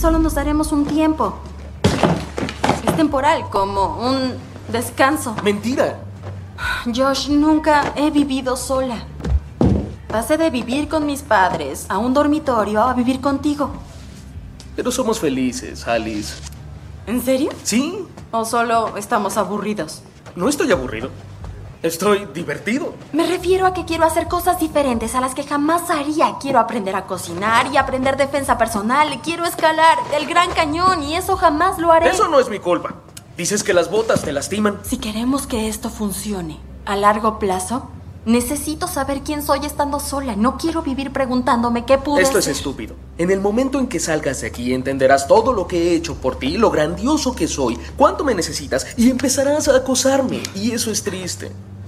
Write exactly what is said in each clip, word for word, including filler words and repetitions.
solo nos daremos un tiempo. Es temporal, como un descanso. ¡Mentira! Josh, nunca he vivido sola. Pasé de vivir con mis padres a un dormitorio a vivir contigo. Pero somos felices, Alice. ¿En serio? ¿Sí? ¿O solo estamos aburridos? No estoy aburrido. Estoy divertido. Me refiero a que quiero hacer cosas diferentes a las que jamás haría. Quiero aprender a cocinar y aprender defensa personal. Quiero escalar el Gran Cañón y eso jamás lo haré. Eso no es mi culpa. Dices que las botas te lastiman. Si queremos que esto funcione a largo plazo, necesito saber quién soy estando sola. No quiero vivir preguntándome qué pude Esto es hacer. estúpido. En el momento en que salgas de aquí entenderás todo lo que he hecho por ti, lo grandioso que soy, cuánto me necesitas y empezarás a acosarme. Y eso es triste.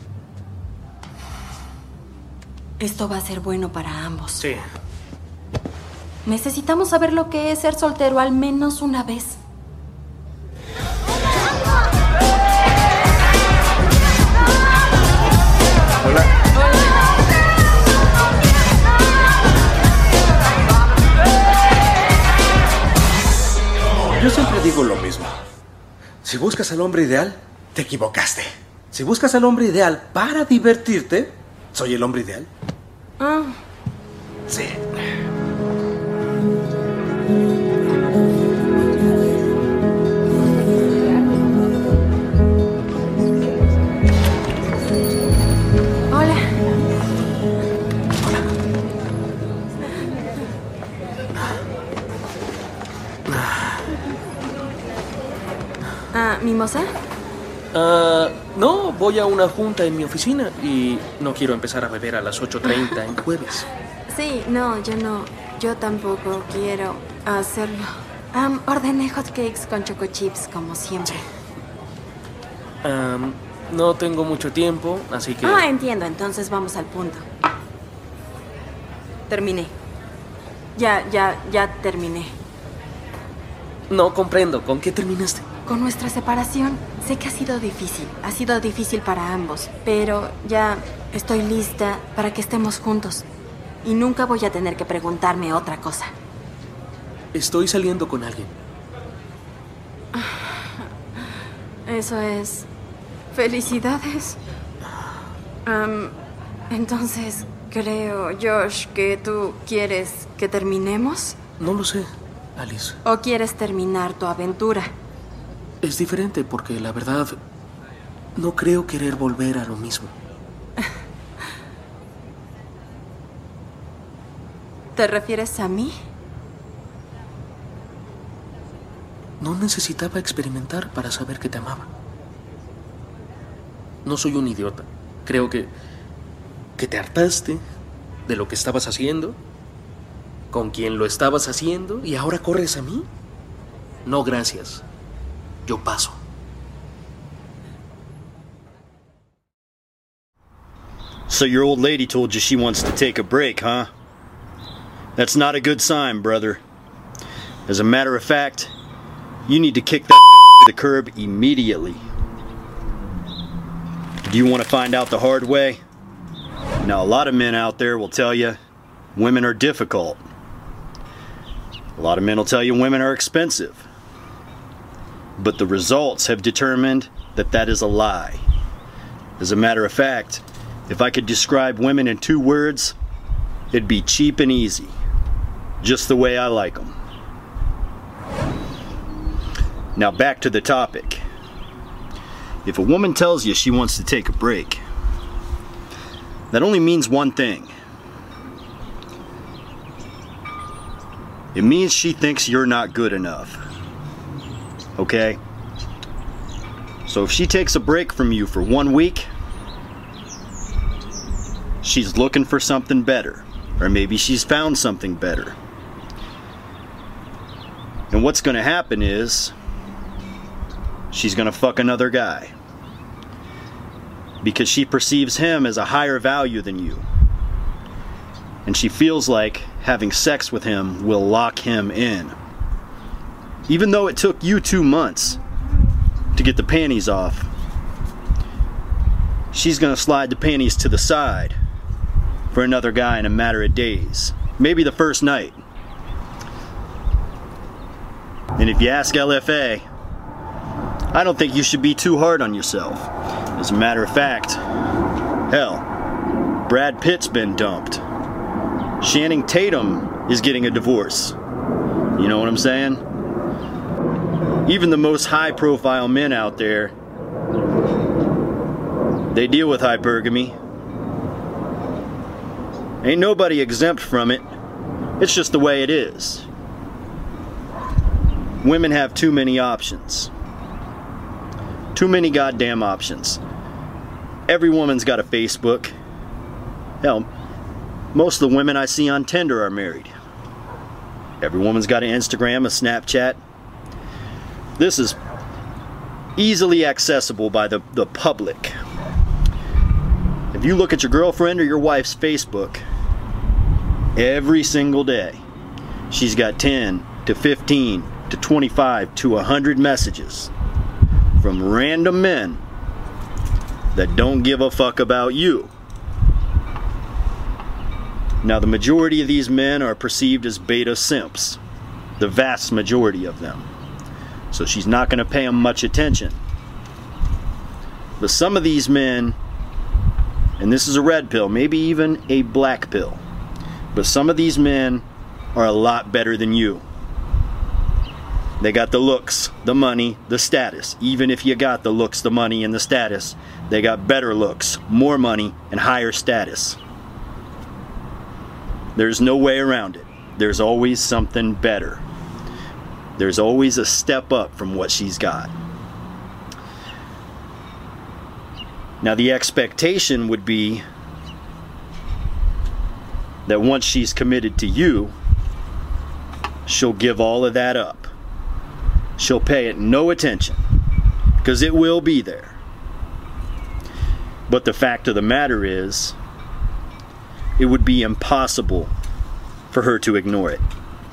Esto va a ser bueno para ambos. Sí. Necesitamos saber lo que es ser soltero al menos una vez. Hola. Yo siempre digo lo mismo. Si buscas al hombre ideal, te equivocaste. Si buscas al hombre ideal para divertirte, ¿soy el hombre ideal? Ah. Sí. Hola. Ah, ¿mimosa? Ah, no, voy a una junta en mi oficina y no quiero empezar a beber a las ocho treinta en jueves. Sí, no, yo no. Yo tampoco quiero hacerlo. Um, ordené hotcakes con choco chips, como siempre. Um, no tengo mucho tiempo, así que... Ah, entiendo. Entonces vamos al punto. Terminé. Ya, ya, ya terminé. No comprendo. ¿Con qué terminaste? Con nuestra separación. Sé que ha sido difícil. Ha sido difícil para ambos. Pero ya estoy lista para que estemos juntos. Y nunca voy a tener que preguntarme otra cosa. Estoy saliendo con alguien. Eso es... Felicidades. Um, entonces, creo, Josh, que tú quieres que terminemos. No lo sé, Alice. ¿O quieres terminar tu aventura? Es diferente porque, la verdad, no creo querer volver a lo mismo. ¿Te refieres a mí? No necesitaba experimentar para saber que te amaba. No soy un idiota. Creo que... que te hartaste de lo que estabas haciendo, con quien lo estabas haciendo, y ahora corres a mí. No, gracias. Yo paso. So your old lady told you she wants to take a break, huh? That's not a good sign, brother. As a matter of fact, you need to kick that to the curb immediately. Do you want to find out the hard way? Now, a lot of men out there will tell you women are difficult. A lot of men will tell you women are expensive. But the results have determined that that is a lie. As a matter of fact, if I could describe women in two words, it'd be cheap and easy. Just the way I like them. Now back to the topic. If a woman tells you she wants to take a break, that only means one thing. It means she thinks you're not good enough. Okay? So if she takes a break from you for one week, she's looking for something better. Or maybe she's found something better. And what's gonna happen is she's gonna fuck another guy. Because she perceives him as a higher value than you. And she feels like having sex with him will lock him in. Even though it took you two months to get the panties off, she's gonna slide the panties to the side for another guy in a matter of days. Maybe the first night. And if you ask L F A, I don't think you should be too hard on yourself. As a matter of fact, hell, Brad Pitt's been dumped. Channing Tatum is getting a divorce. You know what I'm saying? Even the most high-profile men out there, they deal with hypergamy. Ain't nobody exempt from it. It's just the way it is. Women have too many options. Too many goddamn options. Every woman's got a Facebook. Hell, most of the women I see on Tinder are married. Every woman's got an Instagram, a Snapchat. This is easily accessible by the, the public. If you look at your girlfriend or your wife's Facebook, every single day, she's got ten to fifteen to twenty-five to one hundred messages from random men that don't give a fuck about you. Now, the majority of these men are perceived as beta simps. The vast majority of them. So she's not going to pay them much attention. But some of these men, and this is a red pill, maybe even a black pill, but some of these men are a lot better than you. They got the looks, the money, the status. Even if you got the looks, the money, and the status, they got better looks, more money, and higher status. There's no way around it. There's always something better. There's always a step up from what she's got. Now, the expectation would be that once she's committed to you, she'll give all of that up. She'll pay it no attention, because it will be there. But the fact of the matter is, it would be impossible for her to ignore it.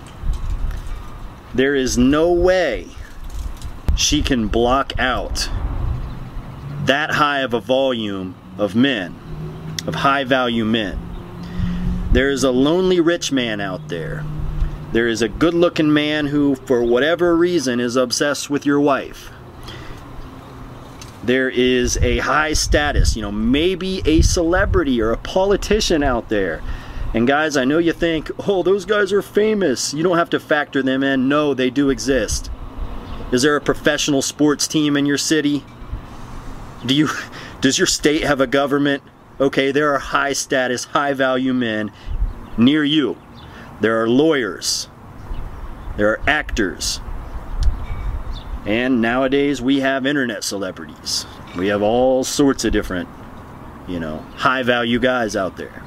There is no way she can block out that high of a volume of men, of high value men. There is a lonely rich man out there. There is a good looking man who, for whatever reason, is obsessed with your wife. There is a high status, you know, maybe a celebrity or a politician out there. And guys, I know you think, oh, those guys are famous. You don't have to factor them in. No, they do exist. Is there a professional sports team in your city? Do you, does your state have a government? Okay, there are high status, high value men near you. There are lawyers. There are actors. And nowadays we have internet celebrities. We have all sorts of different, you know, high value guys out there.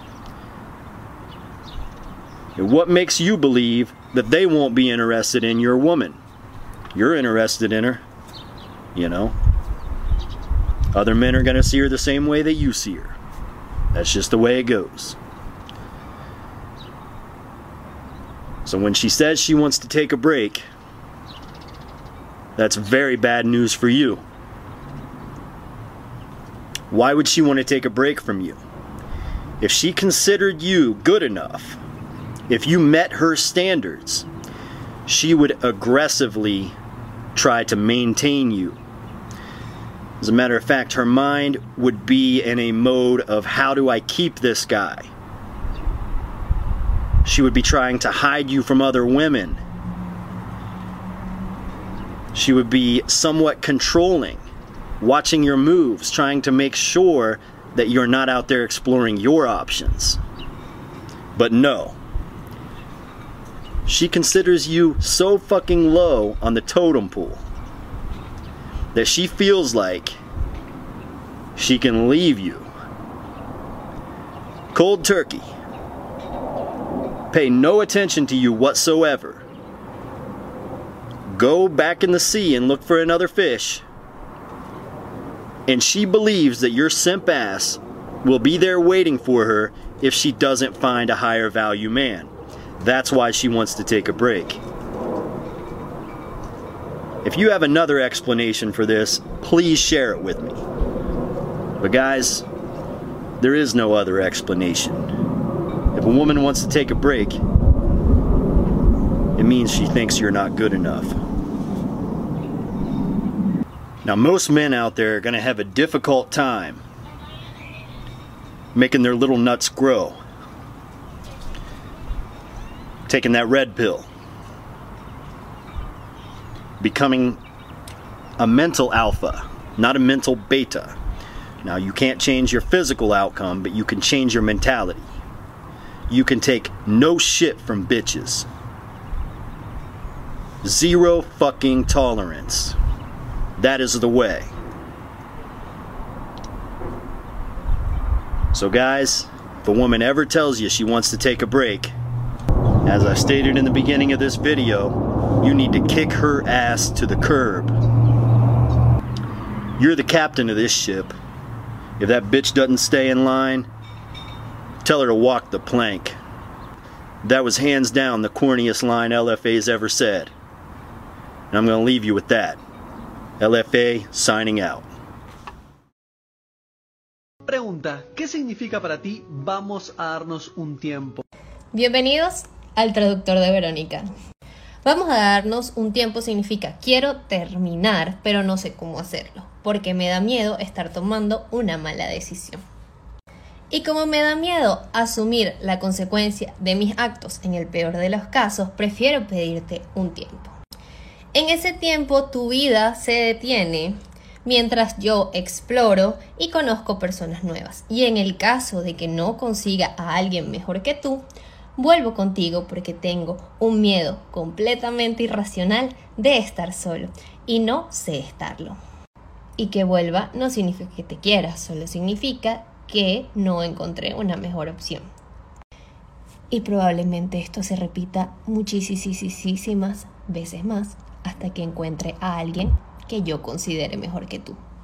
And what makes you believe that they won't be interested in your woman? You're interested in her, you know. Other men are going to see her the same way that you see her. That's just the way it goes. So when she says she wants to take a break, that's very bad news for you. Why would she want to take a break from you? If she considered you good enough, if you met her standards, she would aggressively try to maintain you. As a matter of fact, her mind would be in a mode of, how do I keep this guy? She would be trying to hide you from other women. She would be somewhat controlling, watching your moves, trying to make sure that you're not out there exploring your options. But no. She considers you so fucking low on the totem pole that she feels like she can leave you cold turkey, pay no attention to you whatsoever, go back in the sea and look for another fish, and she believes that your simp ass will be there waiting for her if she doesn't find a higher value man. That's why she wants to take a break. If you have another explanation for this, please share it with me. But guys, there is no other explanation. If a woman wants to take a break, it means she thinks you're not good enough. Now, most men out there are going to have a difficult time making their little nuts grow. Taking that red pill. Becoming a mental alpha, not a mental beta. Now, you can't change your physical outcome, but you can change your mentality. You can take no shit from bitches. Zero fucking tolerance. That is the way. So guys, if a woman ever tells you she wants to take a break, as I stated in the beginning of this video, you need to kick her ass to the curb. You're the captain of this ship. If that bitch doesn't stay in line, tell her to walk the plank. That was hands down the corniest line L F A's ever said. And I'm going to leave you with that. L F A signing out. Pregunta, ¿qué significa para ti vamos a darnos un tiempo? Bienvenidos al traductor de Verónica. Vamos a darnos un tiempo significa quiero terminar, pero no sé cómo hacerlo, porque me da miedo estar tomando una mala decisión. Y como me da miedo asumir la consecuencia de mis actos en el peor de los casos, prefiero pedirte un tiempo. En ese tiempo tu vida se detiene mientras yo exploro y conozco personas nuevas. Y en el caso de que no consiga a alguien mejor que tú, vuelvo contigo porque tengo un miedo completamente irracional de estar solo y no sé estarlo. Y que vuelva no significa que te quiera, solo significa que no encontré una mejor opción. Y probablemente esto se repita muchísimas veces más hasta que encuentre a alguien que yo considere mejor que tú.